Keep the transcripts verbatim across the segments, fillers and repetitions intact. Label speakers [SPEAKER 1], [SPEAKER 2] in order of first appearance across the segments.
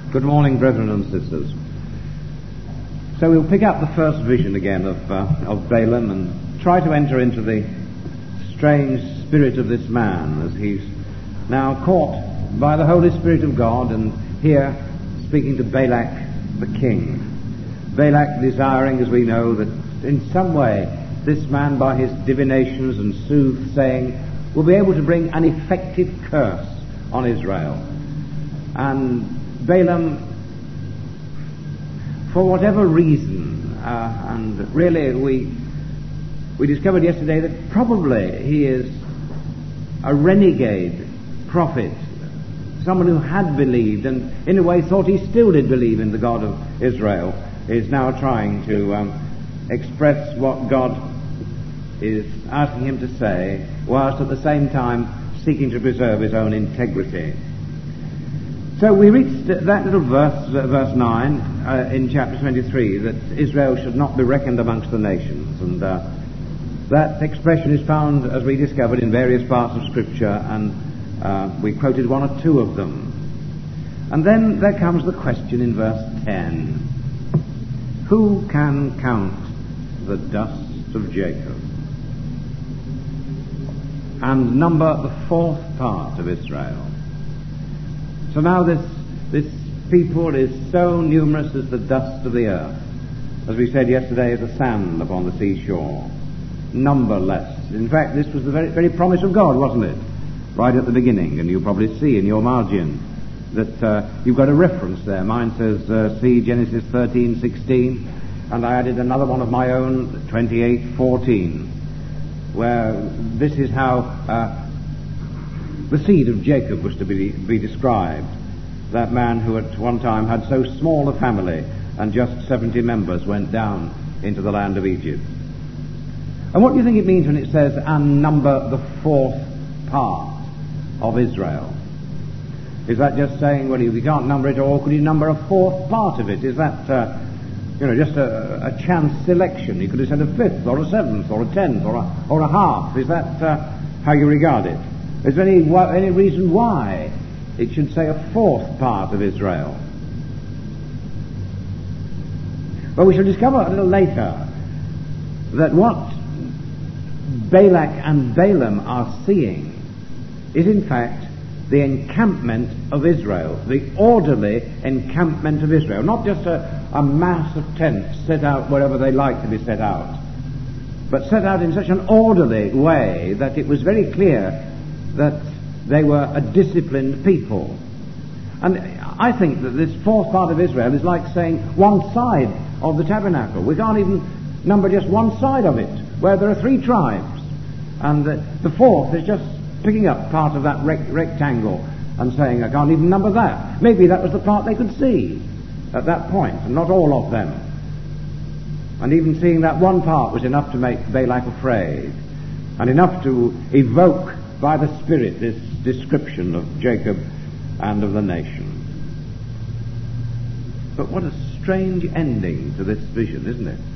[SPEAKER 1] Good morning, brethren and sisters. So we'll pick up the first vision again of, uh, of Balaam and try to enter into the strange spirit of this man as he's now caught by the Holy Spirit of God and here speaking to Balak the king. Balak desiring, as we know, that in some way this man by his divinations and soothsaying will be able to bring an effective curse on Israel. And Balaam, for whatever reason, uh, and really we we discovered yesterday that probably he is a renegade prophet, someone who had believed and in a way thought he still did believe in the God of Israel, is now trying to um, express what God is asking him to say, whilst at the same time seeking to preserve his own integrity. So we reached that little verse, uh, verse nine, uh, in chapter twenty-three, that Israel should not be reckoned amongst the nations. And uh, that expression is found, as we discovered, in various parts of Scripture, and uh, we quoted one or two of them. And then there comes the question in verse ten. Who can count the dust of Jacob and number the fourth part of Israel? So now this this people is so numerous as the dust of the earth, as we said yesterday, as the sand upon the seashore, numberless. In fact, this was the very, very promise of God, wasn't it? Right at the beginning, and you'll probably see in your margin that uh, you've got a reference there. Mine says, uh, see Genesis thirteen sixteen, and I added another one of my own, twenty-eight fourteen, where this is how uh, the seed of Jacob was to be, be described. That man who at one time had so small a family and just seventy members went down into the land of Egypt. And what do you think it means when it says, and number the fourth part of Israel? Is that just saying, well, if you can't number it all, could you number a fourth part of it? Is that, uh, you know, just a, a chance selection? You could have said a fifth or a seventh or a tenth or a, or a half. Is that uh, how you regard it? Is there any, any reason why it should say a fourth part of Israel? Well, we shall discover a little later that what Balak and Balaam are seeing is in fact the encampment of Israel, the orderly encampment of Israel, not just a, a mass of tents set out wherever they like to be set out, but set out in such an orderly way that it was very clear that they were a disciplined people. And I think that this fourth part of Israel is like saying one side of the tabernacle. We can't even number just one side of it, where there are three tribes, and the, the fourth is just picking up part of that rec- rectangle and saying, I can't even number that. Maybe that was the part they could see at that point, and not all of them. And even seeing that one part was enough to make Balak afraid, and enough to evoke by the Spirit this description of Jacob and of the nation. But what a strange ending to this vision, isn't it?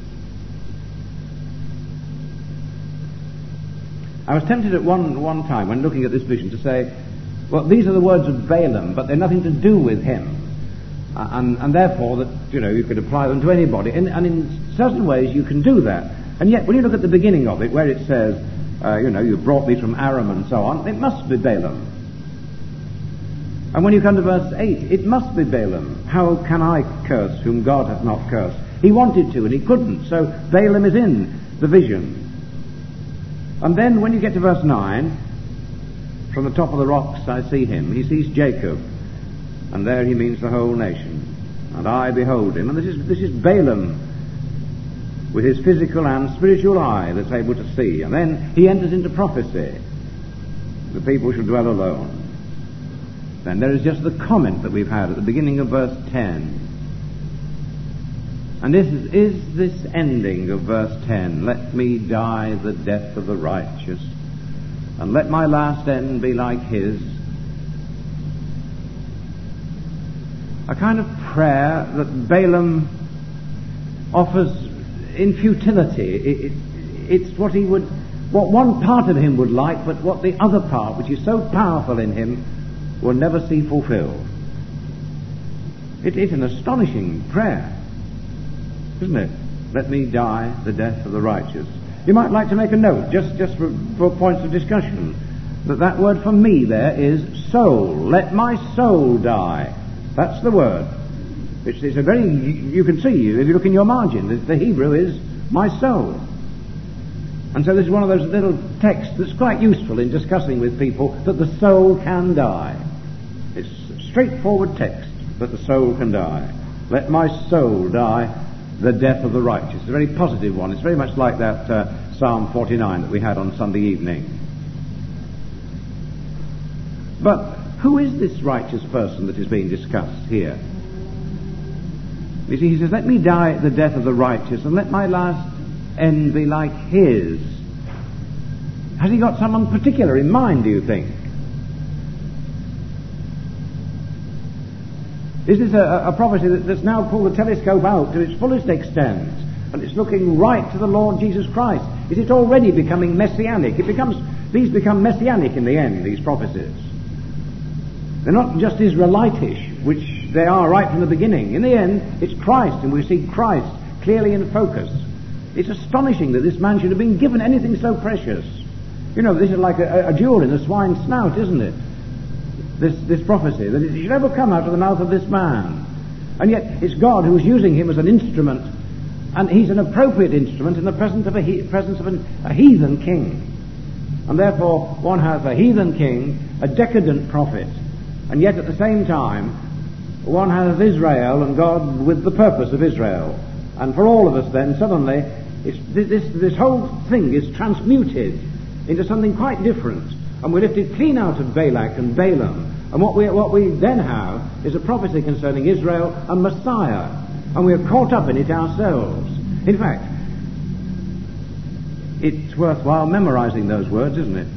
[SPEAKER 1] I was tempted at one, one time when looking at this vision to say, well, these are the words of Balaam, but they're nothing to do with him. Uh, and, and therefore, that you know, you could apply them to anybody. And, and in certain ways you can do that. And yet, when you look at the beginning of it, where it says, Uh, you know, you brought me from Aram and so on, it must be Balaam. And when you come to verse eight, it must be Balaam. How can I curse whom God hath not cursed? He wanted to and he couldn't, so Balaam is in the vision. And then when you get to verse nine, from the top of the rocks I see him. He sees Jacob, and there he means the whole nation. And I behold him. And this is, this is Balaam, with his physical and spiritual eye that's able to see. And then he enters into prophecy. The people shall dwell alone. Then there is just the comment that we've had at the beginning of verse ten. And this is, is this ending of verse ten, let me die the death of the righteous, and let my last end be like his, a kind of prayer that Balaam offers in futility. It, it, it's what he would, what one part of him would like, but what the other part, which is so powerful in him, will never see fulfilled. It is an astonishing prayer, isn't it? Let me die the death of the righteous. You might like to make a note, just, just for, for points of discussion, that that word for me there is soul. Let my soul die. That's the word. It's, it's a very, you can see, if you look in your margin, the, the Hebrew is my soul. And so this is one of those little texts that's quite useful in discussing with people that the soul can die. It's a straightforward text that the soul can die. Let my soul die the death of the righteous. It's a very positive one. It's very much like that uh, Psalm forty-nine that we had on Sunday evening. But who is this righteous person that is being discussed here? You see, he says, let me die the death of the righteous, and let my last end be like his. Has he got someone particular in mind, do you think? Is this a, a prophecy that, that's now pulled the telescope out to its fullest extent, and it's looking right to the Lord Jesus Christ? Is it already becoming messianic? It becomes, these become messianic in the end, these prophecies. They're not just Israelitish, which they are right from the beginning. In the end, it's Christ, and we see Christ clearly in focus. It's astonishing that this man should have been given anything so precious. You know, this is like a, a jewel in a swine's snout, isn't it? This, this prophecy, that it should ever come out of the mouth of this man. And yet, it's God who is using him as an instrument, and he's an appropriate instrument in the presence of a, he, presence of an, a heathen king. And therefore, one has a heathen king, a decadent prophet, and yet at the same time, one has Israel and God with the purpose of Israel. And for all of us then, suddenly, it's, this, this whole thing is transmuted into something quite different. And we're lifted clean out of Balak and Balaam. And what we, what we then have is a prophecy concerning Israel and Messiah. And we're caught up in it ourselves. In fact, it's worthwhile memorizing those words, isn't it?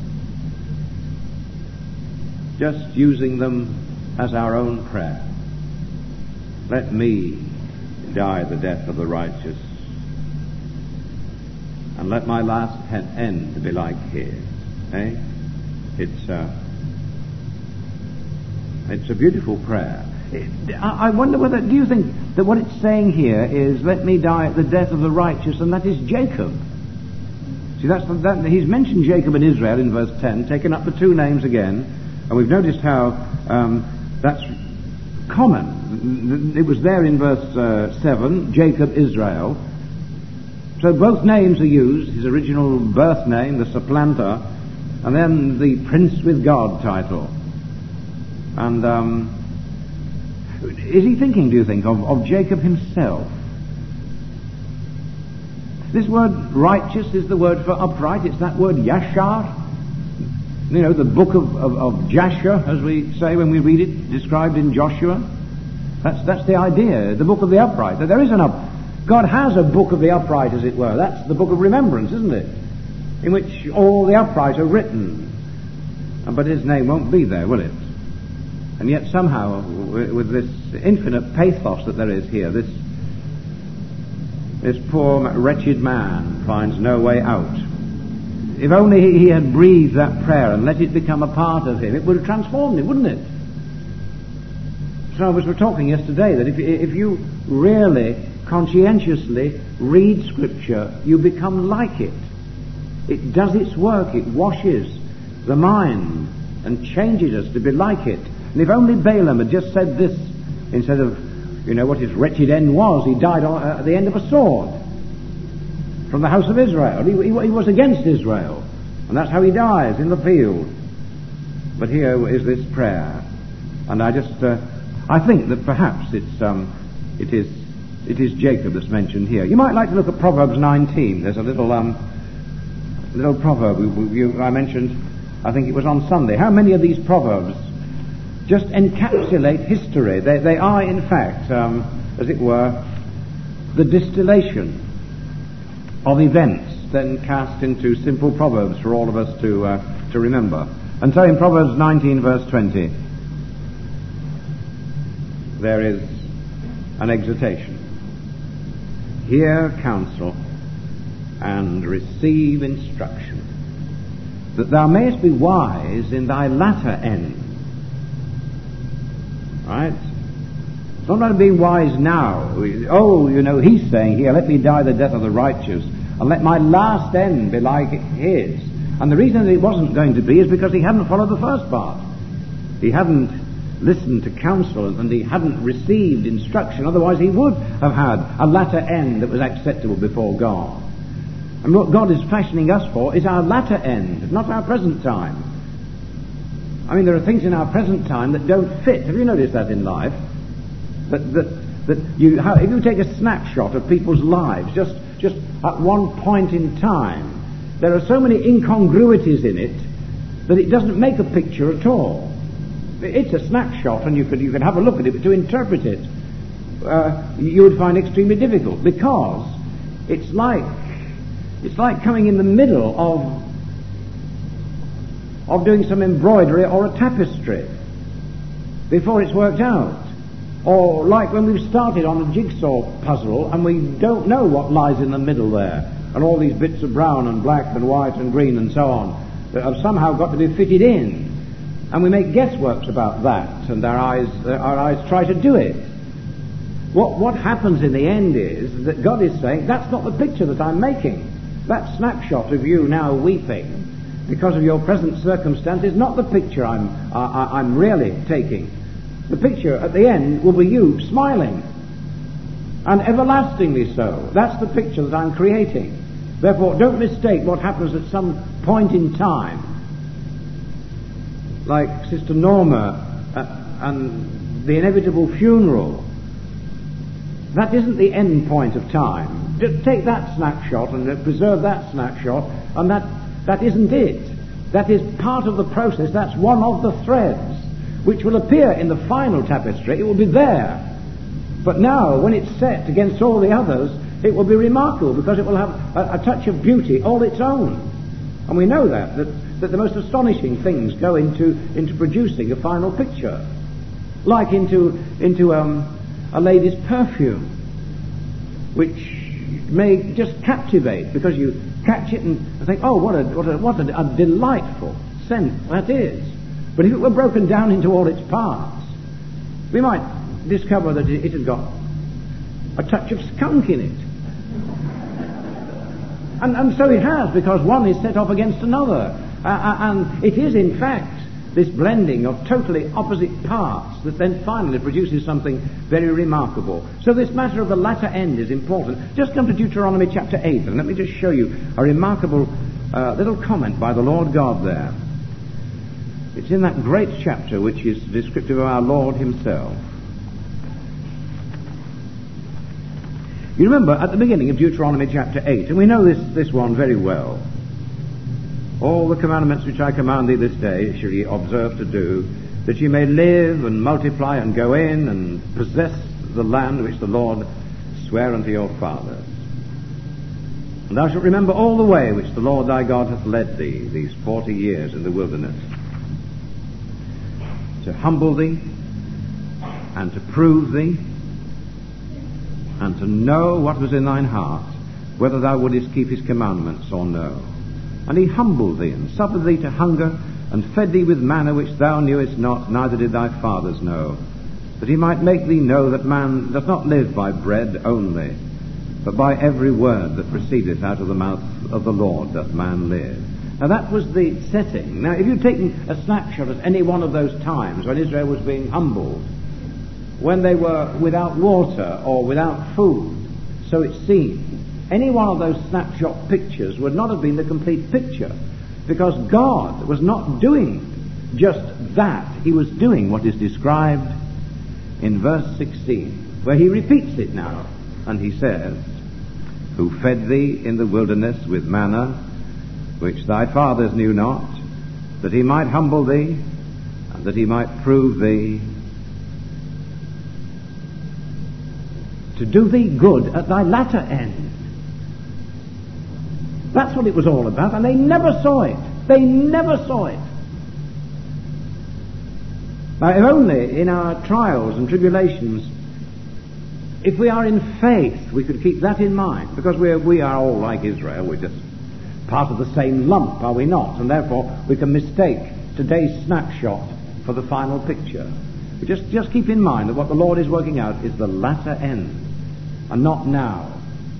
[SPEAKER 1] Just using them as our own prayer. Let me die the death of the righteous, and let my last end be like his. Eh? It's uh, it's a beautiful prayer. It, I, I wonder whether, do you think that what it's saying here is, let me die the death of the righteous, and that is Jacob? See, that's the, that, he's mentioned Jacob and Israel in verse ten, taken up the two names again. And we've noticed how um, that's common. It was there in verse uh, seven, Jacob, Israel. So both names are used, his original birth name, the supplanter, and then the Prince with God title. And um, is he thinking, do you think, of, of Jacob himself? This word righteous is the word for upright. It's that word yashar. You know, the book of, of, of Jasher, as we say when we read it, described in Joshua. That's that's the idea, the book of the upright. That there is an up. God has a book of the upright, as it were. That's the book of remembrance, isn't it? In which all the upright are written. But his name won't be there, will it? And yet somehow, with this infinite pathos that there is here, this this poor wretched man finds no way out. If only he had breathed that prayer and let it become a part of him, it would have transformed him, wouldn't it? So we were talking yesterday that if, if you really, conscientiously read Scripture, you become like it. It does its work. It washes the mind and changes us to be like it. And if only Balaam had just said this, instead of, you know, what his wretched end was, he died at the end of a sword from the house of Israel. He, he, he was against Israel, and that's how he dies, in the field. But here is this prayer, and I just, uh, I think that perhaps it's, um, it is, it is Jacob that's mentioned here. You might like to look at Proverbs nineteen. There's a little, um, little proverb we, we, you, I mentioned. I think it was on Sunday. How many of these proverbs just encapsulate history? They, they are, in fact, um, as it were, the distillation of events then cast into simple proverbs for all of us to uh, to remember. And so in Proverbs nineteen verse twenty there is an exhortation. Hear counsel and receive instruction, that thou mayest be wise in thy latter end. Right? It's not about being wise now. Oh, you know, he's saying here, let me die the death of the righteous, and let my last end be like his. And the reason that it wasn't going to be is because he hadn't followed the first part. He hadn't listened to counsel, and he hadn't received instruction. Otherwise he would have had a latter end that was acceptable before God. And what God is fashioning us for is our latter end, not our present time. I mean, there are things in our present time that don't fit. Have you noticed that in life? That that that you, how, if you take a snapshot of people's lives, just just at one point in time, there are so many incongruities in it that it doesn't make a picture at all. It's a snapshot, and you could you could have a look at it, but to interpret it, uh, you would find extremely difficult, because it's like it's like coming in the middle of of doing some embroidery or a tapestry before it's worked out, or like when we've started on a jigsaw puzzle and we don't know what lies in the middle there, and all these bits of brown and black and white and green and so on that have somehow got to be fitted in. And we make guessworks about that, and our eyes, uh, our eyes try to do it. What, what happens in the end is that God is saying, that's not the picture that I'm making. That snapshot of you now weeping because of your present circumstance is not the picture I'm, uh, I'm really taking. The picture at the end will be you smiling, and everlastingly so. That's the picture that I'm creating. Therefore, don't mistake what happens at some point in time, like Sister Norma uh, and the inevitable funeral. That isn't the end point of time. Just take that snapshot and uh, preserve that snapshot, and that, that isn't it. That is part of the process. That's one of the threads which will appear in the final tapestry. It will be there. But now, when it's set against all the others, it will be remarkable, because it will have a, a touch of beauty all its own. And we know that, that that the most astonishing things go into into producing a final picture, like into into um, a lady's perfume, which may just captivate, because you catch it and think, oh, what a what a what a, a delightful scent that is. But if it were broken down into all its parts, we might discover that it, it had got a touch of skunk in it. And, and so it has, because one is set off against another. Uh, and it is, in fact, this blending of totally opposite parts that then finally produces something very remarkable. So this matter of the latter end is important. Just come to Deuteronomy chapter eight, and let me just show you a remarkable uh, little comment by the Lord God there. It's in that great chapter which is descriptive of our Lord himself. You remember at the beginning of Deuteronomy chapter eight, and we know this, this one very well. All the commandments which I command thee this day shall ye observe to do, that ye may live and multiply and go in and possess the land which the Lord sware unto your fathers. And thou shalt remember all the way which the Lord thy God hath led thee these forty years in the wilderness, to humble thee and to prove thee, and to know what was in thine heart, whether thou wouldest keep his commandments or no. And he humbled thee, and suffered thee to hunger, and fed thee with manna which thou knewest not, neither did thy fathers know, that he might make thee know that man does not live by bread only, but by every word that proceedeth out of the mouth of the Lord doth man live. Now that was the setting. Now if you've taken a snapshot at any one of those times when Israel was being humbled, when they were without water or without food, so it seemed, any one of those snapshot pictures would not have been the complete picture, because God was not doing just that. He was doing what is described in verse sixteen, where he repeats it now, and he says, who fed thee in the wilderness with manna, which thy fathers knew not, that he might humble thee, and that he might prove thee, to do thee good at thy latter end. That's what it was all about, and they never saw it. They never saw it. Now, if only in our trials and tribulations, if we are in faith, we could keep that in mind, because we are, we are all like Israel. We're just part of the same lump, are we not? And therefore we can mistake today's snapshot for the final picture. But just, just keep in mind that what the Lord is working out is the latter end, and not now.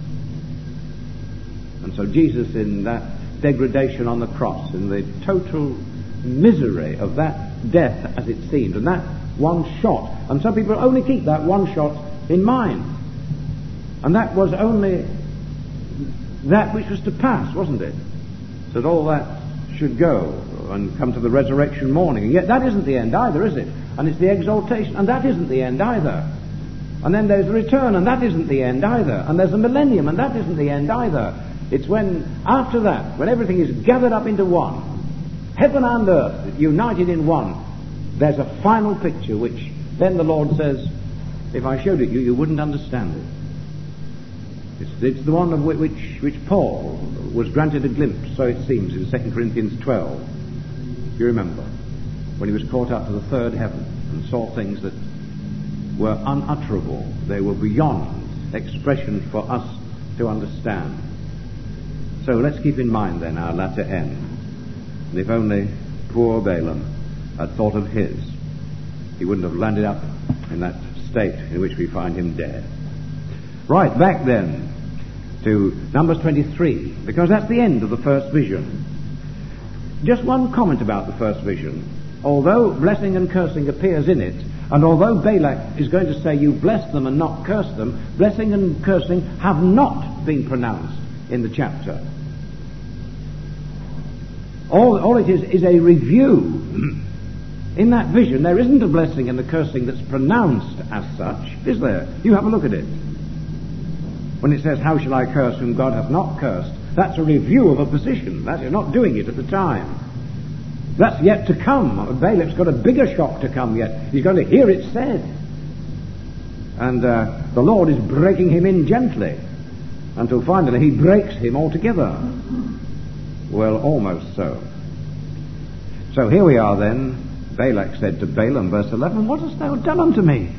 [SPEAKER 1] And so Jesus, in that degradation on the cross, in the total misery of that death as it seemed, and that one shot, and some people only keep that one shot in mind, and that was only that which was to pass, wasn't it? So that all that should go and come to the resurrection morning. And yet that isn't the end either, is it? And it's the exaltation, and that isn't the end either. And then there's the return, and that isn't the end either. And there's a millennium, and that isn't the end either. It's when, after that, when everything is gathered up into one, heaven and earth united in one, there's a final picture which then the Lord says, if I showed it you, you wouldn't understand it. It's, it's the one of which, which Paul was granted a glimpse, so it seems, in Second Corinthians twelve. You remember, when he was caught up to the third heaven and saw things that were unutterable. They were beyond expression for us to understand. So let's keep in mind then our latter end. And if only poor Balaam had thought of his, he wouldn't have landed up in that state in which we find him dead. Right, back then to Numbers twenty-three, because that's the end of the first vision. Just one comment about the first vision. Although blessing and cursing appears in it, and although Balak is going to say you bless them and not curse them, blessing and cursing have not been pronounced in the chapter. All, all it is is a review. In that vision there isn't a blessing and a cursing that's pronounced as such, is there? You have a look at it. When it says, how shall I curse whom God hath not cursed? That's a review of a position. That is not doing it at the time. That's yet to come. Balak's got a bigger shock to come yet. He's going to hear it said. And uh, the Lord is breaking him in gently until finally he breaks him altogether. Well, almost so. So here we are then. Balak said to Balaam, verse eleven, what hast thou done unto me?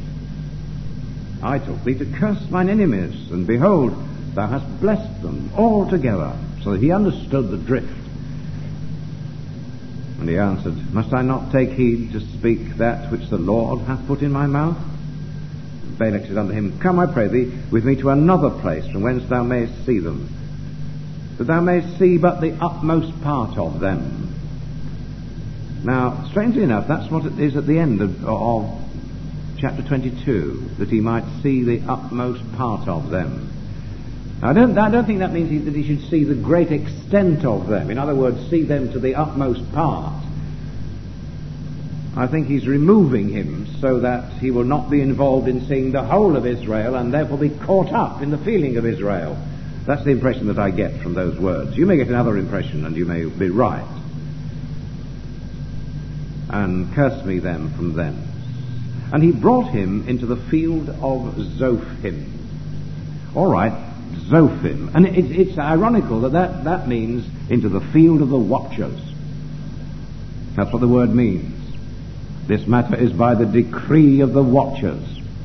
[SPEAKER 1] I took thee to curse mine enemies, and behold, thou hast blessed them altogether. So that he understood the drift. And he answered, must I not take heed to speak that which the Lord hath put in my mouth? And Balak said unto him, come, I pray thee, with me to another place, from whence thou mayest see them, that thou mayest see but the utmost part of them. Now, strangely enough, that's what it is at the end of, of chapter twenty-two, that he might see the utmost part of them. Now, I don't, I don't think that means he, that he should see the great extent of them. In other words, see them to the utmost part. I think he's removing him so that he will not be involved in seeing the whole of Israel and therefore be caught up in the feeling of Israel. That's the impression that I get from those words. You may get another impression and you may be right. And curse me then from thence. And he brought him into the field of Zophim. All right, Zophim. And it, it's ironical that, that that means into the field of the watchers. That's what the word means. This matter is by the decree of the watchers.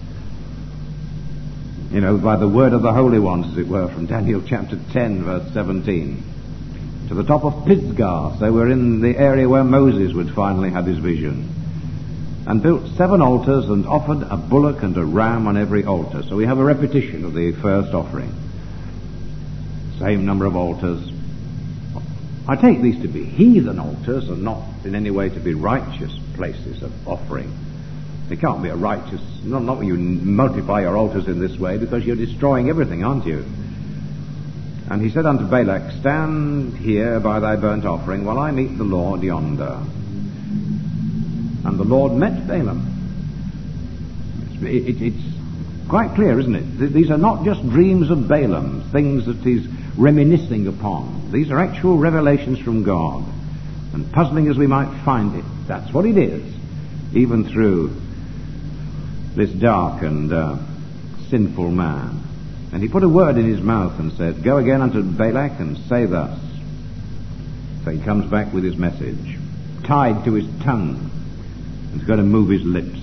[SPEAKER 1] You know, by the word of the holy ones, as it were, from Daniel chapter ten, verse seventeen. To the top of Pisgah, they were in the area where Moses would finally have his vision, and built seven altars and offered a bullock and a ram on every altar. So we have a repetition of the first offering. Same number of altars. I take these to be heathen altars and not in any way to be righteous places of offering. It can't be a righteous, not, not when you multiply your altars in this way, because you're destroying everything, aren't you? And he said unto Balak, stand here by thy burnt offering while I meet the Lord yonder. And the Lord met Balaam. It's, it, it's quite clear, isn't it? These are not just dreams of Balaam, things that he's reminiscing upon. These are actual revelations from God. And puzzling as we might find it, that's what it is, even through this dark and uh, sinful man. And he put a word in his mouth and said, go again unto Balak and say thus. So he comes back with his message, tied to his tongue, and he's going to move his lips.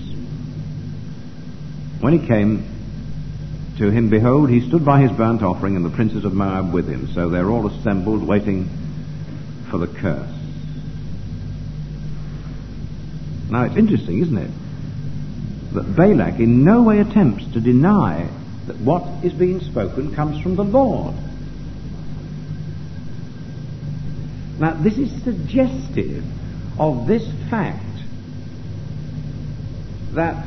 [SPEAKER 1] When he came to him, behold, he stood by his burnt offering, and the princes of Moab with him. So they're all assembled, waiting for the curse. Now it's interesting, isn't it? that Balak in no way attempts to deny that what is being spoken comes from the Lord. Now, this is suggestive of this fact that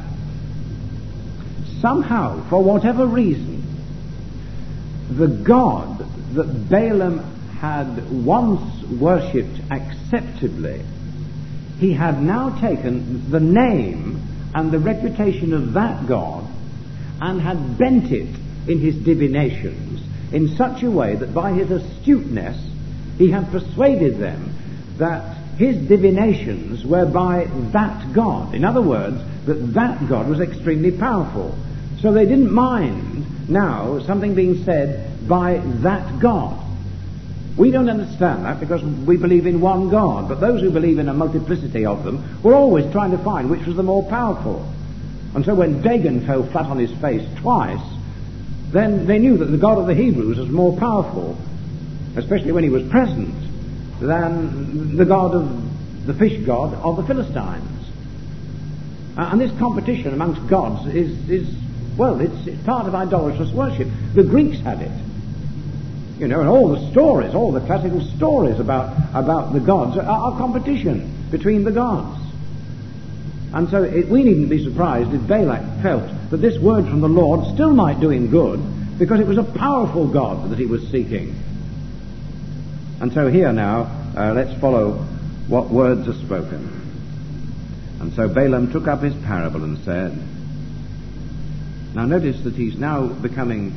[SPEAKER 1] somehow, for whatever reason, the God that Balaam had once worshipped acceptably, he had now taken the name and the reputation of that God and had bent it in his divinations in such a way that by his astuteness he had persuaded them that his divinations were by that God. In other words, that that God was extremely powerful. So they didn't mind now something being said by that God. We don't understand that because we believe in one God, but those who believe in a multiplicity of them were always trying to find which was the more powerful. And so when Dagon fell flat on his face twice, then they knew that the God of the Hebrews was more powerful, especially when he was present, than the God of the fish god of the Philistines. Uh, and this competition amongst gods is, is well, it's, it's part of idolatrous worship. The Greeks had it. You know, and all the stories, all the classical stories about, about the gods are, are competition between the gods. And so it, we needn't be surprised if Balak felt that this word from the Lord still might do him good, because it was a powerful God that he was seeking. And so here now, uh, let's follow what words are spoken. And so Balaam took up his parable and said, now notice that he's now becoming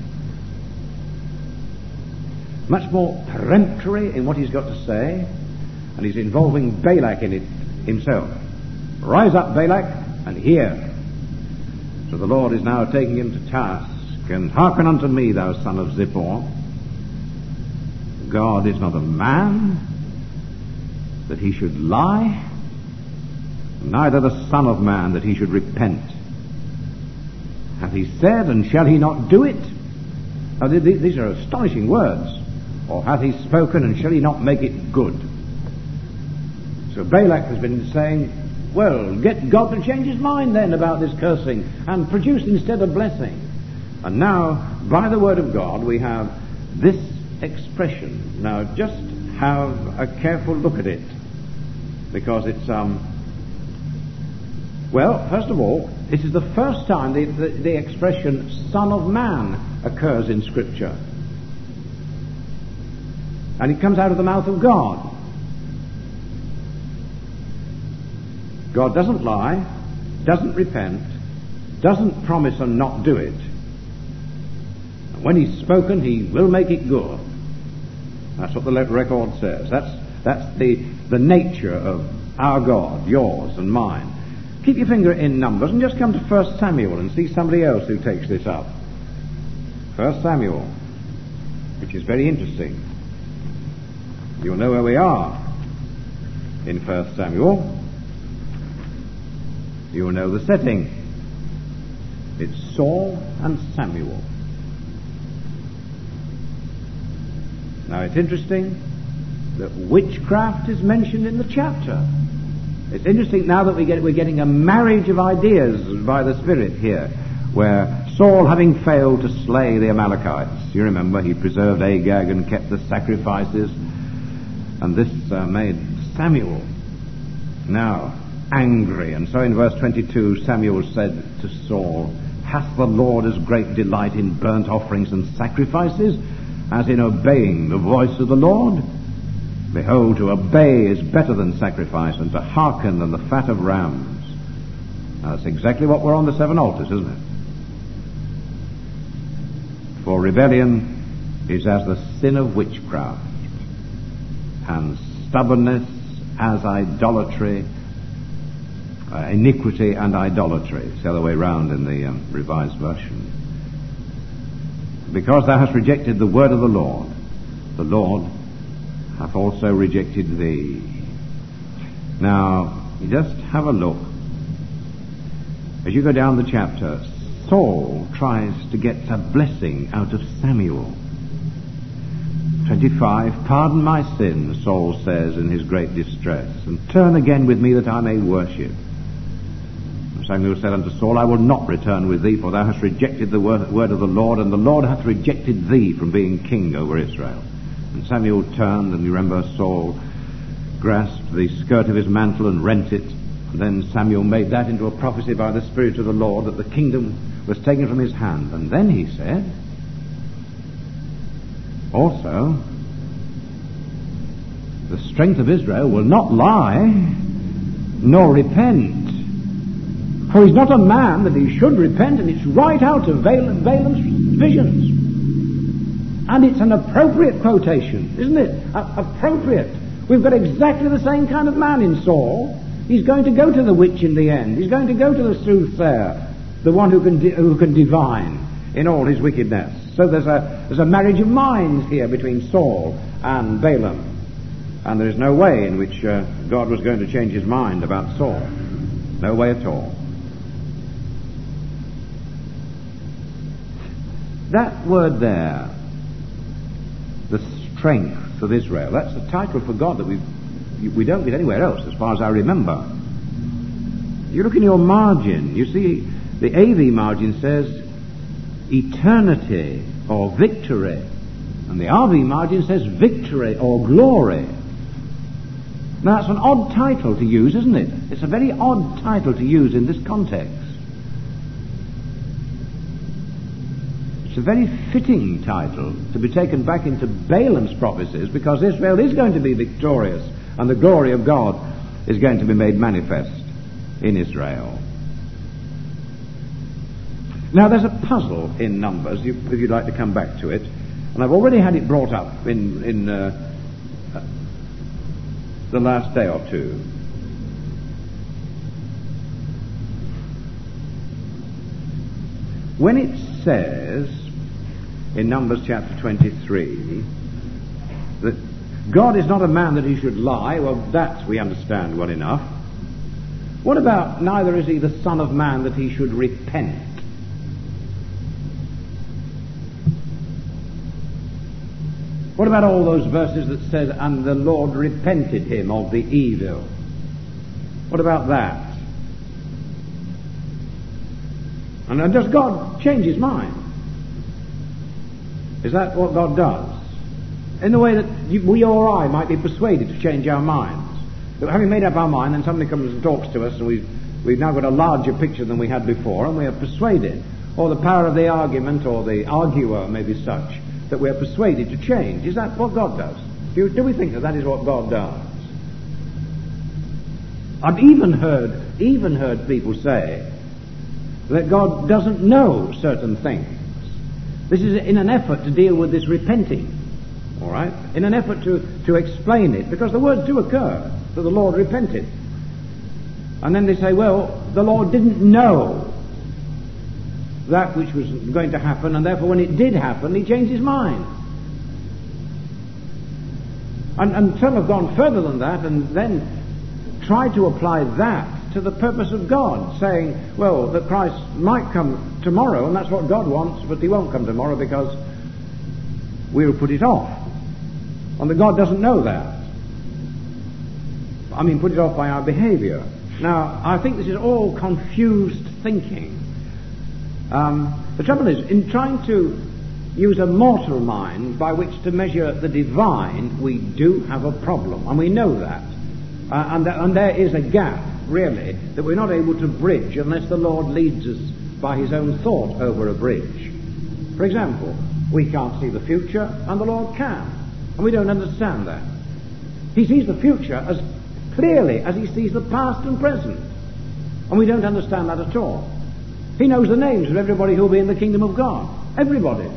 [SPEAKER 1] much more peremptory in what he's got to say, and he's involving Balak in it himself. Rise up, Balak, and hear. So the Lord is now taking him to task. And hearken unto me, thou son of Zippor. God is not a man, that he should lie, neither the Son of Man, that he should repent. Hath he said, and shall he not do it? Now, these are astonishing words. Or hath he spoken, and shall he not make it good? So Balak has been saying, well, get God to change his mind then about this cursing, and produce instead a blessing. And now, by the word of God, we have this expression. Now, just have a careful look at it, because it's, um, well, first of all, this is the first time the, the, the expression Son of Man occurs in Scripture. And it comes out of the mouth of God. God doesn't lie, doesn't repent, doesn't promise and not do it. And when he's spoken, he will make it good. That's what the record says. That's, that's the, the nature of our God, yours and mine. Keep your finger in Numbers and just come to First Samuel and see somebody else who takes this up. First Samuel, which is very interesting. You'll know where we are in First Samuel. You'll know the setting. It's Saul and Samuel. Now it's interesting that witchcraft is mentioned in the chapter. It's interesting now that we get, we're getting a marriage of ideas by the Spirit here, where Saul, having failed to slay the Amalekites, you remember he preserved Agag and kept the sacrifices, and this uh, made Samuel now angry. And so in verse twenty-two, Samuel said to Saul, hath the Lord as great delight in burnt offerings and sacrifices as in obeying the voice of the Lord? Behold, to obey is better than sacrifice, and to hearken than the fat of rams. Now that's exactly what we're on the seven altars, isn't it? For rebellion is as the sin of witchcraft, and stubbornness as idolatry, uh, iniquity and idolatry. It's the other way round in the um, Revised Version. Because thou hast rejected the word of the Lord, the Lord hath also rejected thee. Now, just have a look. As you go down the chapter, Saul tries to get a blessing out of Samuel. twenty-five, pardon my sins, Saul says in his great distress, and turn again with me that I may worship. Samuel said unto Saul, I will not return with thee, for thou hast rejected the word, word of the Lord, and the Lord hath rejected thee from being king over Israel. And Samuel turned, and you remember Saul grasped the skirt of his mantle and rent it. And then Samuel made that into a prophecy by the Spirit of the Lord that the kingdom was taken from his hand. And then he said, also, the strength of Israel will not lie, nor repent. For he's not a man that he should repent, and it's right out of Balaam, Balaam's visions. And it's an appropriate quotation, isn't it? A- appropriate. We've got exactly the same kind of man in Saul. He's going to go to the witch in the end. He's going to go to the soothsayer, the one who can di- who can divine in all his wickedness. So there's a there's a marriage of minds here between Saul and Balaam. And there is no way in which uh, God was going to change his mind about Saul. No way at all. That word there, the strength of Israel, that's a title for God that we we don't get anywhere else, as far as I remember. You look in your margin, you see the A V margin says eternity or victory, and the R V margin says victory or glory. Now that's an odd title to use, isn't it? It's a very odd title to use in this context. It's a very fitting title to be taken back into Balaam's prophecies, because Israel is going to be victorious and the glory of God is going to be made manifest in Israel. Now there's a puzzle in Numbers, if you'd like to come back to it, and I've already had it brought up in, in uh, the last day or two. When it says in Numbers chapter twenty-three that God is not a man that he should lie, well, that we understand well enough. What about neither is he the son of man that he should repent? What about all those verses that said, and the Lord repented him of the evil? What about that? And then does God change his mind? Is that what God does? In the way that you, we or I might be persuaded to change our minds. But having made up our mind, then somebody comes and talks to us, and we've, we've now got a larger picture than we had before, and we are persuaded. Or the power of the argument, or the arguer may be such, that we are persuaded to change. Is that what God does? Do, do we think that that is what God does? I've even heard, even heard people say that God doesn't know certain things. This is in an effort to deal with this repenting, all right? In an effort to, to explain it, because the words do occur, that the Lord repented. And then they say, well, the Lord didn't know that which was going to happen, and therefore when it did happen, he changed his mind. And, and some have gone further than that, and then tried to apply that to the purpose of God, saying, well, that Christ might come tomorrow, and that's what God wants, but he won't come tomorrow because we'll put it off. And that God doesn't know that. I mean, put it off by our behavior. Now, I think this is all confused thinking. Um, the trouble is, in trying to use a mortal mind by which to measure the divine, we do have a problem, and we know that. Uh, and, th- and there is a gap, really, that we're not able to bridge unless the Lord leads us by his own thought over a bridge. For example, we can't see the future, and the Lord can, and we don't understand that. He sees the future as clearly as he sees the past and present, and we don't understand that at all. He knows the names of everybody who will be in the kingdom of God. Everybody.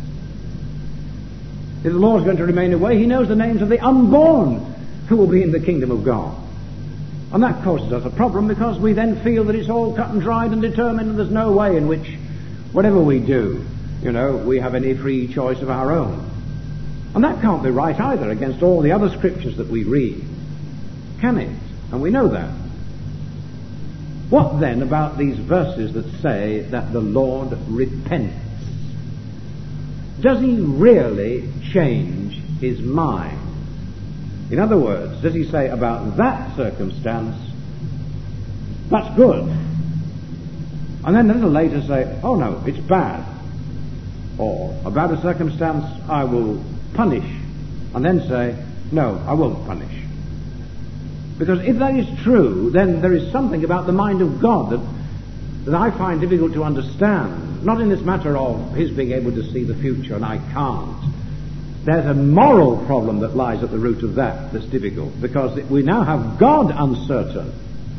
[SPEAKER 1] If the Lord's going to remain away, he knows the names of the unborn who will be in the kingdom of God. And that causes us a problem, because we then feel that it's all cut and dried and determined, and there's no way in which, whatever we do, you know, we have any free choice of our own. And that can't be right either against all the other scriptures that we read. Can it? And we know that. What then about these verses that say that the Lord repents? Does he really change his mind? In other words, does he say about that circumstance, that's good, And then a little later say, oh no, it's bad. Or about a circumstance, I will punish. And then say, no, I won't punish. Because if that is true, then there is something about the mind of God that, that I find difficult to understand. Not in this matter of his being able to see the future and I can't. There's a moral problem that lies at the root of that that's difficult, because we now have God uncertain.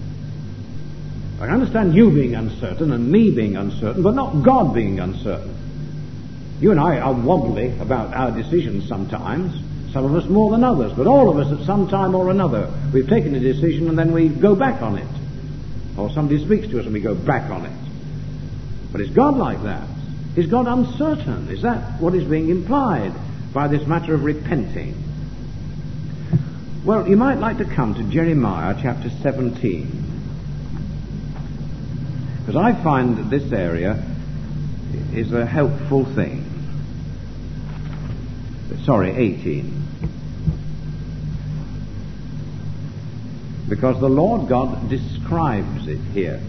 [SPEAKER 1] I understand you being uncertain and me being uncertain, but not God being uncertain. You and I are wobbly about our decisions sometimes, some of us more than others, but all of us at some time or another, we've taken a decision and then we go back on it. Or somebody speaks to us and we go back on it. But is God like that? Is God uncertain? Is that what is being implied by this matter of repenting? Well, you might like to come to Jeremiah chapter seventeen. Because I find that this area is a helpful thing. Sorry, eighteen. Because the Lord God describes it here.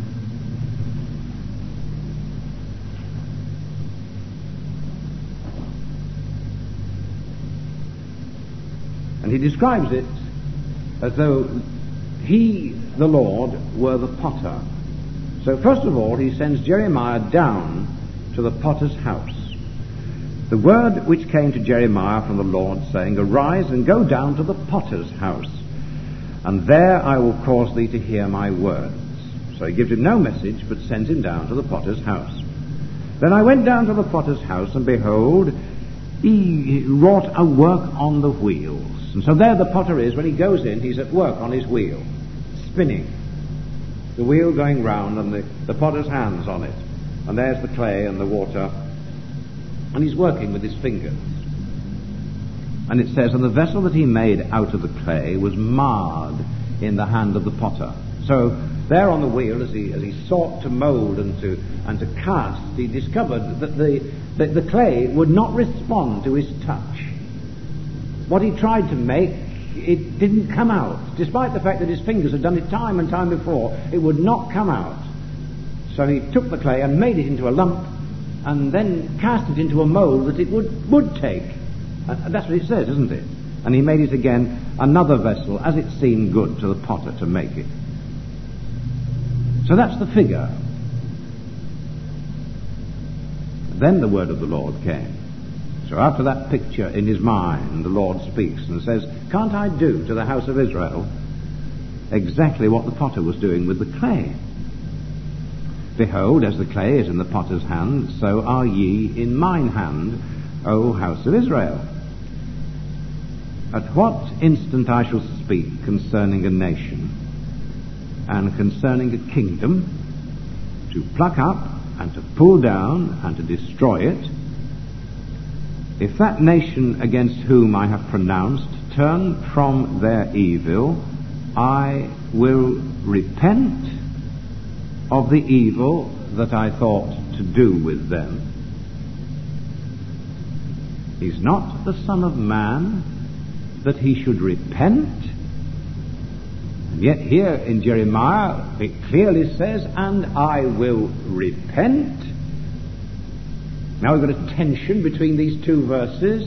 [SPEAKER 1] And he describes it as though he, the Lord, were the potter. So first of all, he sends Jeremiah down to the potter's house. The word which came to Jeremiah from the Lord, saying, Arise and go down to the potter's house, and there I will cause thee to hear my words. So he gives him no message, but sends him down to the potter's house. Then I went down to the potter's house, and behold, he wrought a work on the wheels. And so there the potter is. When he goes in, he's at work on his wheel, spinning. The wheel going round and the, the potter's hands on it. And there's the clay and the water. And he's working with his fingers. And it says, and the vessel that he made out of the clay was marred in the hand of the potter. So there on the wheel, as he as he sought to mould and to and to cast, he discovered that the that the clay would not respond to his touch. What he tried to make, it didn't come out. Despite the fact that his fingers had done it time and time before, it would not come out. So he took the clay and made it into a lump, and then cast it into a mould that it would, would take. And that's what it says, isn't it? And he made it again another vessel, as it seemed good to the potter to make it. So that's the figure. Then the word of the Lord came. So after that picture in his mind, the Lord speaks and says, can't I do to the house of Israel exactly what the potter was doing with the clay? Behold, as the clay is in the potter's hand, so are ye in mine hand, O house of Israel. At what instant I shall speak concerning a nation and concerning a kingdom, to pluck up and to pull down and to destroy it, if that nation against whom I have pronounced turn from their evil, I will repent of the evil that I thought to do with them. He's not the Son of Man that he should repent. And yet here in Jeremiah it clearly says, and I will repent. Now we've got a tension between these two verses,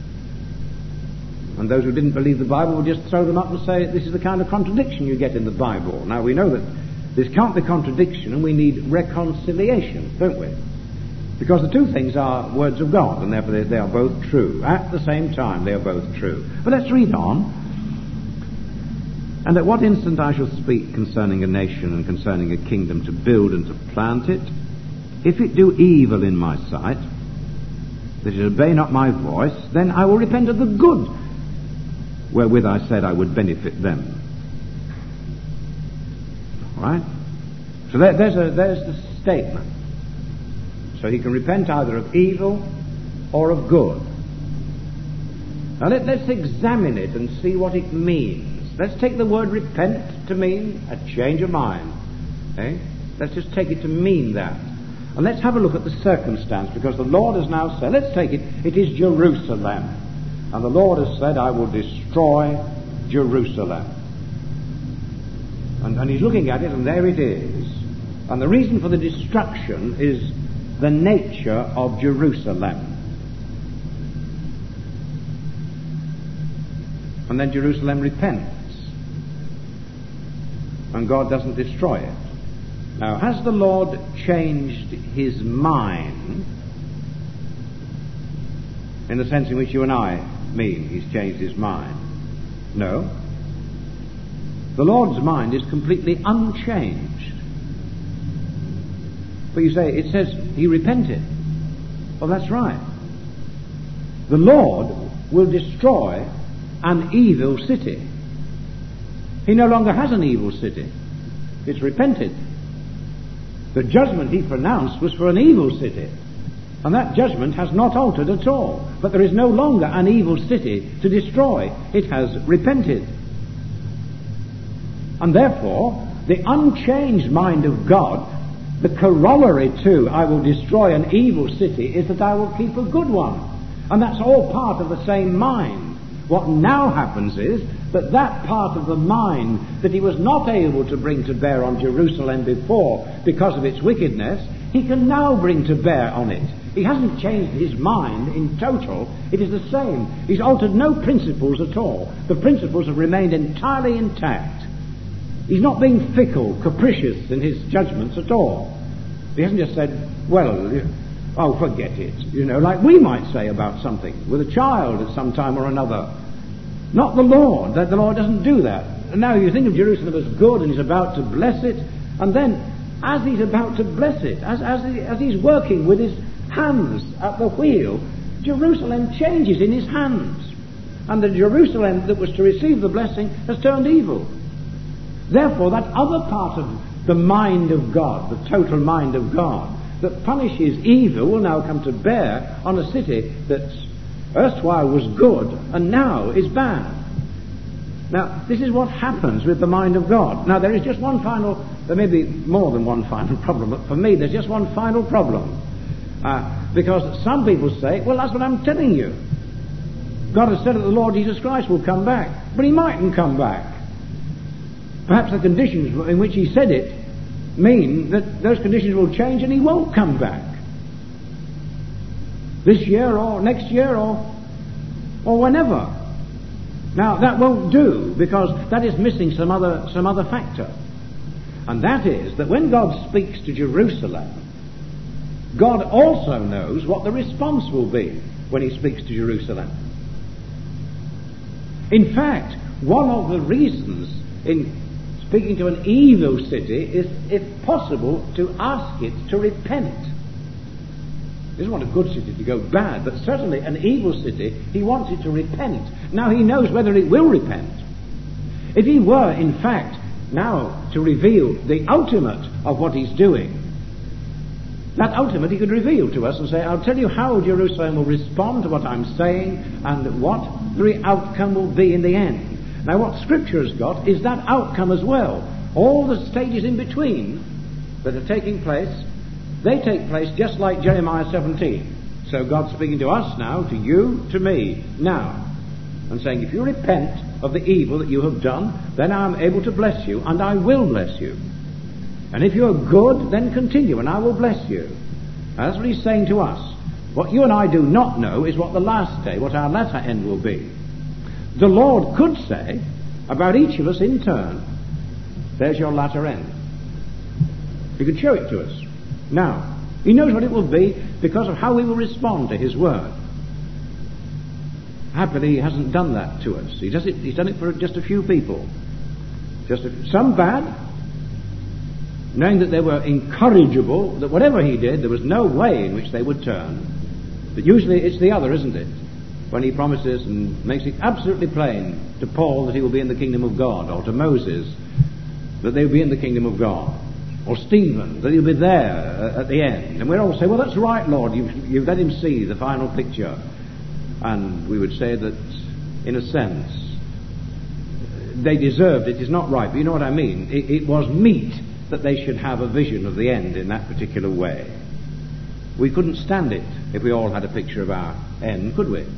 [SPEAKER 1] and those who didn't believe the Bible will just throw them up and say this is the kind of contradiction you get in the Bible. Now we know that this can't be contradiction, and we need reconciliation, don't we? Because the two things are words of God, and therefore they, they are both true. At the same time, they are both true. But let's read on. And at what instant I shall speak concerning a nation and concerning a kingdom to build and to plant it, if it do evil in my sight, that it obey not my voice, then I will repent of the good wherewith I said I would benefit them. All right? So there, there's, a, there's the statement. So he can repent either of evil or of good. Now let, let's examine it and see what it means. Let's take the word repent to mean a change of mind. Okay? Let's just take it to mean that. And let's have a look at the circumstance, because the Lord has now said, let's take it, it is Jerusalem. And the Lord has said, I will destroy Jerusalem. And, and he's looking at it, and there it is. And the reason for the destruction is the nature of Jerusalem. And then Jerusalem repents, and God doesn't destroy it. Now, has the Lord changed his mind in the sense in which you and I mean he's changed his mind? No. The Lord's mind is completely unchanged. But you say, it says he repented. Well, that's right. The Lord will destroy an evil city. He no longer has an evil city. It's repented. The judgment he pronounced was for an evil city. And that judgment has not altered at all. But there is no longer an evil city to destroy. It has repented. And therefore, the unchanged mind of God, the corollary to I will destroy an evil city, is that I will keep a good one. And that's all part of the same mind. What now happens is that that part of the mind that he was not able to bring to bear on Jerusalem before because of its wickedness, he can now bring to bear on it. He hasn't changed his mind in total. It is the same. He's altered no principles at all. The principles have remained entirely intact. He's not being fickle, capricious in his judgments at all. He hasn't just said, well, oh, forget it, you know, like we might say about something with a child at some time or another. Not the Lord. That the Lord doesn't do that. And now you think of Jerusalem as good, and he's about to bless it, and then as he's about to bless it, as, as, he, as he's working with his hands at the wheel, Jerusalem changes in his hands. And the Jerusalem that was to receive the blessing has turned evil. Therefore, that other part of the mind of God, the total mind of God, that punishes evil will now come to bear on a city that erstwhile was good and now is bad. Now, this is what happens with the mind of God. Now, there is just one final, there may be more than one final problem, but for me there's just one final problem. Uh, because some people say, well, that's what I'm telling you. God has said that the Lord Jesus Christ will come back, but he mightn't come back. Perhaps the conditions in which he said it mean that those conditions will change and he won't come back. This year or next year or or whenever. Now that won't do, because that is missing some other some other factor. And that is that when God speaks to Jerusalem, God also knows what the response will be when he speaks to Jerusalem. In fact, one of the reasons in speaking to an evil city is, if possible, to ask it to repent. He doesn't want a good city to go bad, but certainly an evil city, he wants it to repent. Now he knows whether it will repent. If he were, in fact, now to reveal the ultimate of what he's doing, that ultimate he could reveal to us and say, I'll tell you how Jerusalem will respond to what I'm saying and what the outcome will be in the end. Now what Scripture has got is that outcome as well. All the stages in between that are taking place, they take place just like Jeremiah seventeen. So God's speaking to us now, to you, to me, now, and saying, if you repent of the evil that you have done, then I'm able to bless you, and I will bless you. And if you're good, then continue, and I will bless you. Now, that's what he's saying to us. What you and I do not know is what the last day, what our latter end will be. The Lord could say about each of us in turn, there's your latter end. He could show it to us. Now, he knows what it will be because of how we will respond to his word. Happily, he hasn't done that to us. He does it, he's done it for just a few people. Just a, some bad, knowing that they were incorrigible, that whatever he did, there was no way in which they would turn. But usually it's the other, isn't it? When he promises and makes it absolutely plain to Paul that he will be in the kingdom of God, or to Moses that they will be in the kingdom of God, or Stephen that he'll be there at the end. And we'll all say, well, that's right, Lord, you've, you've let him see the final picture. And we would say that, in a sense, they deserved it. It's not right, but you know what I mean. It, it was meet that they should have a vision of the end in that particular way. We couldn't stand it if we all had a picture of our end, could we?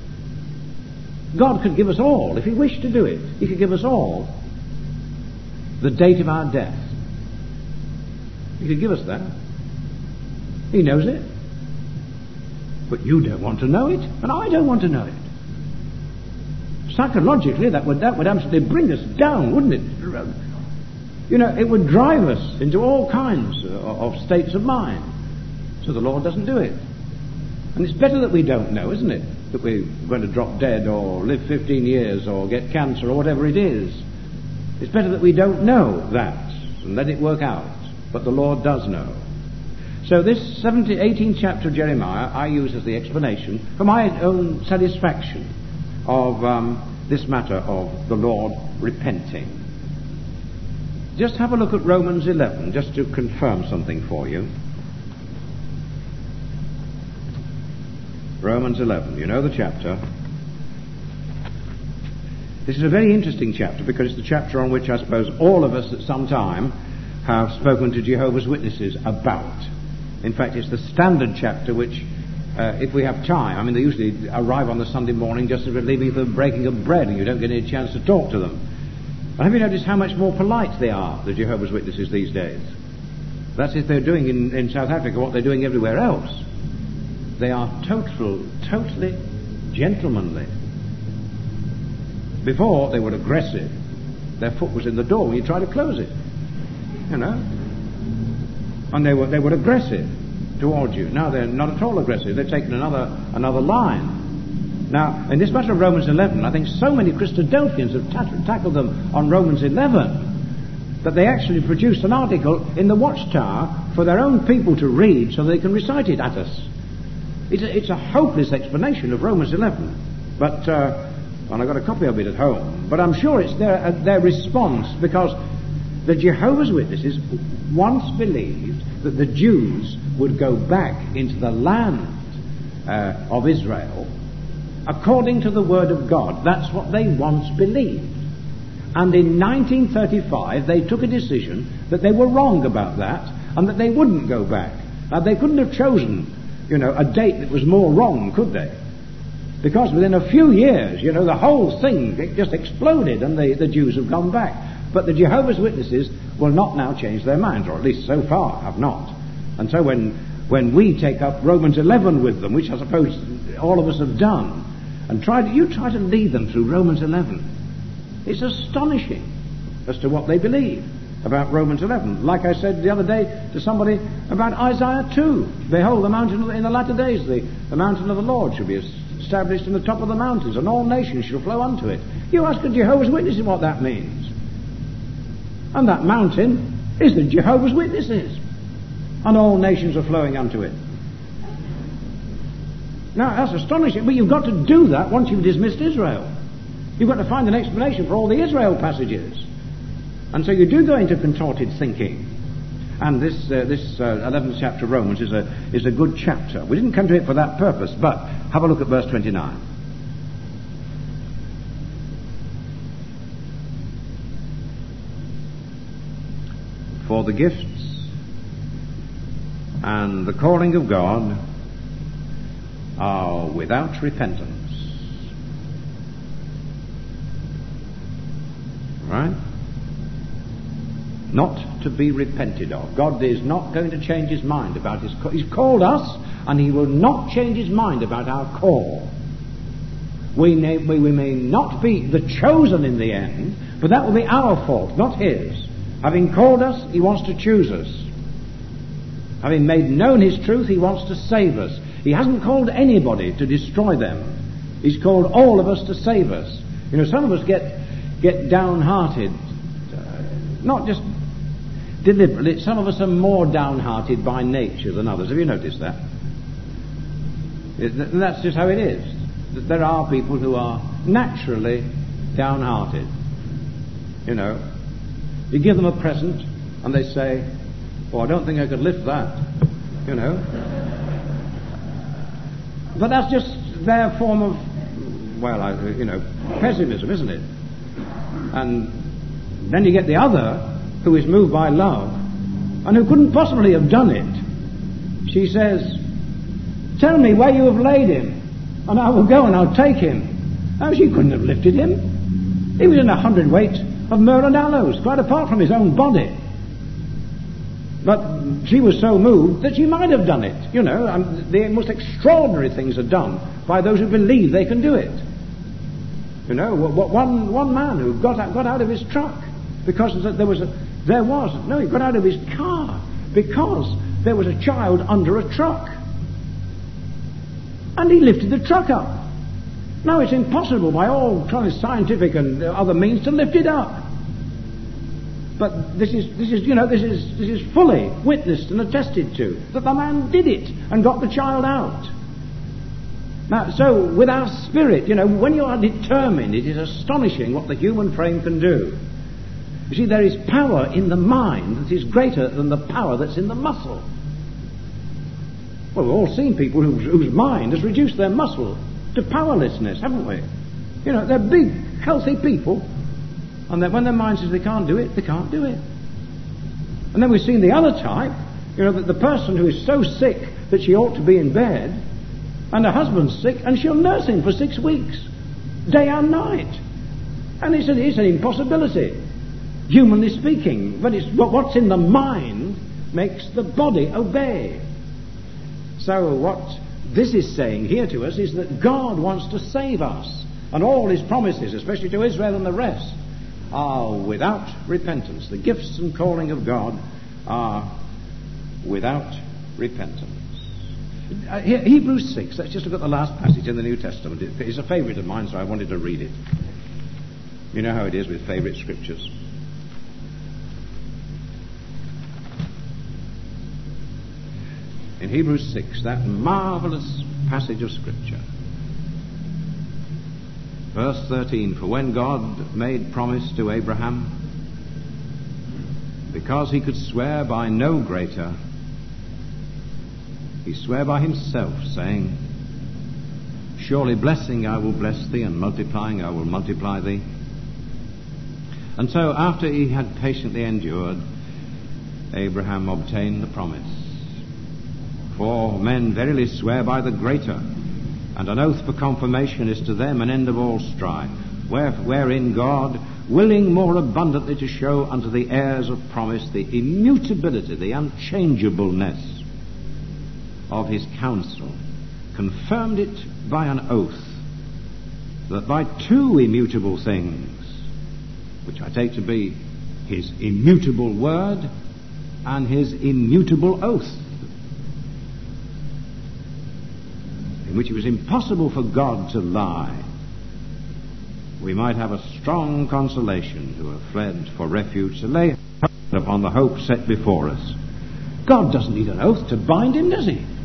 [SPEAKER 1] God could give us all, if he wished to do it, he could give us all the date of our death.
[SPEAKER 2] He could give us that. He knows it. But you don't want to know it, and I don't want to know it. Psychologically, that would, that would absolutely bring us down, wouldn't it? You know, it would drive us into all kinds of states of mind. So the Lord doesn't do it. And it's better that we don't know, isn't it? That we're going to drop dead or live fifteen years or get cancer or whatever it is. It's better that we don't know that and let it work out. But the Lord does know. So this seventeenth, eighteenth chapter of Jeremiah I use as the explanation for my own satisfaction of um, this matter of the Lord repenting. Just have a look at Romans eleven, just to confirm something for you. Romans eleven, you know the chapter. This is a very interesting chapter because it's the chapter on which I suppose all of us at some time have spoken to Jehovah's Witnesses about. In fact, it's the standard chapter which, uh, if we have time, I mean, they usually arrive on the Sunday morning just as we're leaving for the breaking of bread and you don't get any chance to talk to them. But have you noticed how much more polite they are, the Jehovah's Witnesses these days? That's if they're doing in, in South Africa what they're doing everywhere else. They are total, totally gentlemanly. Before, they were aggressive. Their foot was in the door when you tried to close it. You know? And they were they were aggressive towards you. Now they're not at all aggressive. They've taken another another line. Now, in this matter of Romans eleven, I think so many Christadelphians have ta- tackled them on Romans eleven that they actually produced an article in the Watchtower for their own people to read so they can recite it at us. It's a, it's a hopeless explanation of Romans eleven. But, uh, and I've got a copy of it at home, but I'm sure it's their, uh, their response, because the Jehovah's Witnesses once believed that the Jews would go back into the land uh, of Israel according to the Word of God. That's what they once believed. And in nineteen thirty-five they took a decision that they were wrong about that and that they wouldn't go back. Now they couldn't have chosen, you know, a date that was more wrong, could they? Because within a few years, you know, the whole thing it just exploded and the, the Jews have gone back. But the Jehovah's Witnesses will not now change their minds, or at least so far have not. And so when when we take up Romans eleven with them, which I suppose all of us have done, and try to, you try to lead them through Romans eleven, it's astonishing as to what they believe about Romans eleven. Like I said the other day to somebody about Isaiah two. Behold, the mountain in the latter days, the, the mountain of the Lord shall be established in the top of the mountains, and all nations shall flow unto it. You ask a Jehovah's Witnesses what that means. And that mountain is the Jehovah's Witnesses. And all nations are flowing unto it. Now, that's astonishing. But you've got to do that once you've dismissed Israel. You've got to find an explanation for all the Israel passages. And so you do go into contorted thinking. And this uh, this uh, eleventh chapter of Romans is a, is a good chapter. We didn't come to it for that purpose, but have a look at verse twenty-nine. For the gifts and the calling of God are without repentance. Right? Not to be repented of. God is not going to change his mind about his call. He's called us, and he will not change his mind about our call. We may, we may not be the chosen in the end, but that will be our fault, not his. Having called us, he wants to choose us. Having made known his truth, he wants to save us. He hasn't called anybody to destroy them. He's called all of us to save us. You know, some of us get get downhearted, uh, not just deliberately. Some of us are more downhearted by nature than others. Have you noticed that? It, that's just how it is. There are people who are naturally downhearted. You know, you give them a present and they say, "Oh, I don't think I could lift that," you know. But that's just their form of, well, I, you know, pessimism, isn't it? And then you get the other who is moved by love and who couldn't possibly have done it. She says, "Tell me where you have laid him, and I will go and I'll take him." Now, she couldn't have lifted him. He was in a hundredweight of myrrh and aloes, quite apart from his own body. But she was so moved that she might have done it, you know, and the most extraordinary things are done by those who believe they can do it. You know, one, one man who got out, got out of his truck because there was a, there was, no, he got out of his car because there was a child under a truck. And he lifted the truck up. Now it's impossible by all kind of scientific and other means to lift it up. But this is, this is, you know, this is, this is fully witnessed and attested to, that the man did it and got the child out. Now, so with our spirit, you know, when you are determined, it is astonishing what the human frame can do. You see, there is power in the mind that is greater than the power that's in the muscle. Well, we've all seen people whose, whose mind has reduced their muscle to powerlessness, haven't we? You know, they're big, healthy people, and then when their mind says they can't do it, they can't do it. And then we've seen the other type, you know, that the person who is so sick that she ought to be in bed, and her husband's sick, and she'll nurse him for six weeks, day and night. And it's, a, it's an impossibility, humanly speaking. But it's what's in the mind makes the body obey. So what this is saying here to us is that God wants to save us, and all his promises, especially to Israel and the rest, are without repentance. The gifts and calling of God are without repentance. Uh, Hebrews six, let's just look at the last passage in the New Testament. It's a favourite of mine, so I wanted to read it. You know how it is with favourite scriptures. In Hebrews six, that marvellous passage of Scripture. Verse thirteen, for when God made promise to Abraham, because he could swear by no greater, he sware by himself, saying, surely blessing I will bless thee, and multiplying I will multiply thee. And so after he had patiently endured, Abraham obtained the promise. For men verily swear by the greater, and an oath for confirmation is to them an end of all strife, where, wherein God, willing more abundantly to show unto the heirs of promise the immutability, the unchangeableness of his counsel, confirmed it by an oath, that by two immutable things, which I take to be his immutable word and his immutable oath, in which it was impossible for God to lie, we might have a strong consolation who have fled for refuge to lay hold upon the hope set before us. God doesn't need an oath to bind him, does he?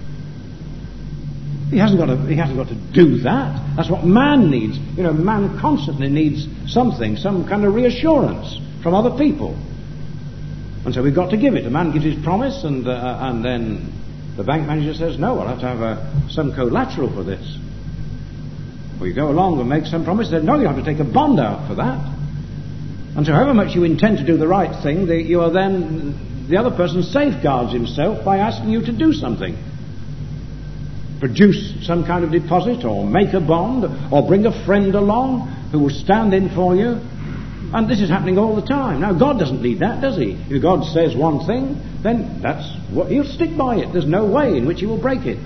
[SPEAKER 2] He hasn't got to, he hasn't got to do that. That's what man needs. You know, man constantly needs something, some kind of reassurance from other people. And so we've got to give it. A man gives his promise, and uh, and then the bank manager says, no, I'll have to have uh, some collateral for this. Or you go along and make some promise, then no, you have to take a bond out for that. And so however much you intend to do the right thing, the, you are then, the other person safeguards himself by asking you to do something. Produce some kind of deposit, or make a bond, or bring a friend along who will stand in for you. And this is happening all the time. Now, God doesn't need that, does he? If God says one thing, then that's what he'll stick by it. There's no way in which he will break it.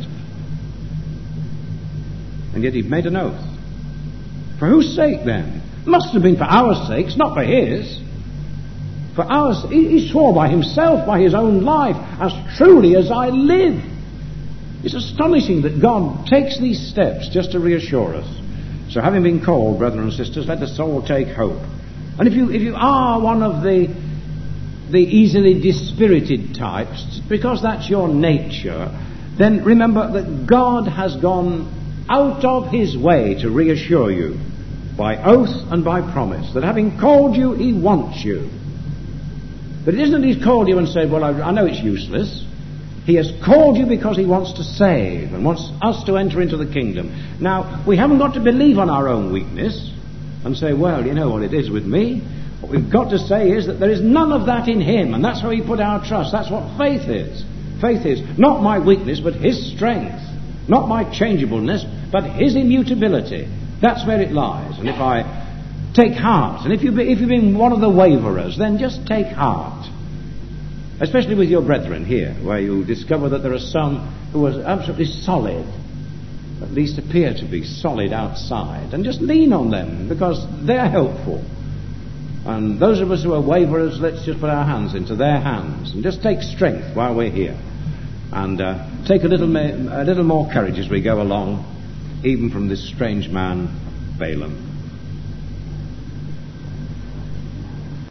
[SPEAKER 2] And yet he'd made an oath. For whose sake, then? Must have been for our sakes, not for his. For ours, he, he swore by himself, by his own life, as truly as I live. It's astonishing that God takes these steps just to reassure us. So having been called, brethren and sisters, let us all take hope. And if you if you are one of the the easily dispirited types, because that's your nature, then remember that God has gone out of his way to reassure you by oath and by promise, that having called you, he wants you. But it isn't that he's called you and said, well, I, I know it's useless. He has called you because he wants to save and wants us to enter into the kingdom. Now, we haven't got to believe on our own weakness and say, well, you know what it is with me. What we've got to say is that there is none of that in him, and that's where we put our trust. That's what faith is. Faith is not my weakness, but his strength. Not my changeableness, but his immutability. That's where it lies. And if I take heart, and if you've been, if you've been one of the waverers, then just take heart. Especially with your brethren here, where you discover that there are some who are absolutely solid, at least appear to be solid outside, and just lean on them because they're helpful. And those of us who are waverers, let's just put our hands into their hands and just take strength while we're here, and uh, take a little, ma- a little more courage as we go along, even from this strange man, Balaam.